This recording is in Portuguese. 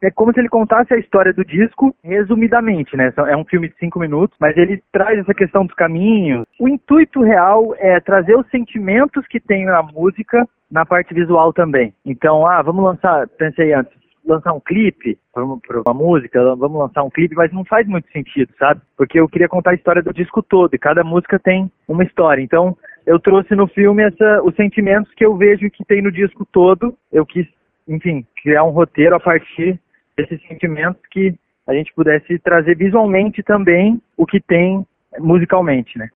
É como se ele contasse a história do disco resumidamente, né? É um filme de 5 minutos, mas ele traz essa questão dos caminhos. O intuito real é trazer os sentimentos que tem na música na parte visual também. Então, vamos lançar, pensei antes, lançar um clipe para uma música, vamos lançar um clipe, mas não faz muito sentido, sabe? Porque eu queria contar a história do disco todo, e cada música tem uma história. Então, eu trouxe no filme os sentimentos que eu vejo que tem no disco todo. Eu quis, enfim, criar um roteiro a partir desses sentimentos que a gente pudesse trazer visualmente também o que tem musicalmente, né?